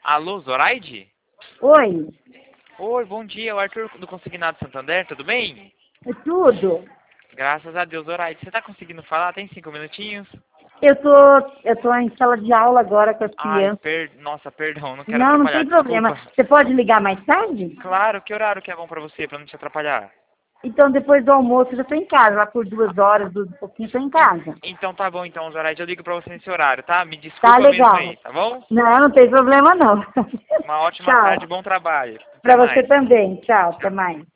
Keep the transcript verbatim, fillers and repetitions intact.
Alô, Zoraide? Oi, Oi, bom dia, é o Arthur do Consignado Santander, tudo bem? é tudo? Graças a Deus, Zoraide. Você tá conseguindo falar? Tem cinco minutinhos? Eu tô, eu tô em sala de aula agora com as Ai, crianças. per... nossa, perdão, não quero Não, não atrapalhar, tem problema. desculpa. Você pode ligar mais tarde? Claro, que horário que é bom pra você, pra não te atrapalhar? Então, depois do almoço, eu já tô em casa. Lá por duas horas, duas e pouquinho, tô em En- casa. Então tá bom, então, Zoraide, eu ligo pra você nesse horário, tá? Me Tá desculpa mesmo legal. aí, tá bom? Não, não tem problema não. Uma ótima tarde, Tchau. bom trabalho. Até Pra você mais. também. Tchau, até Tchau. mais.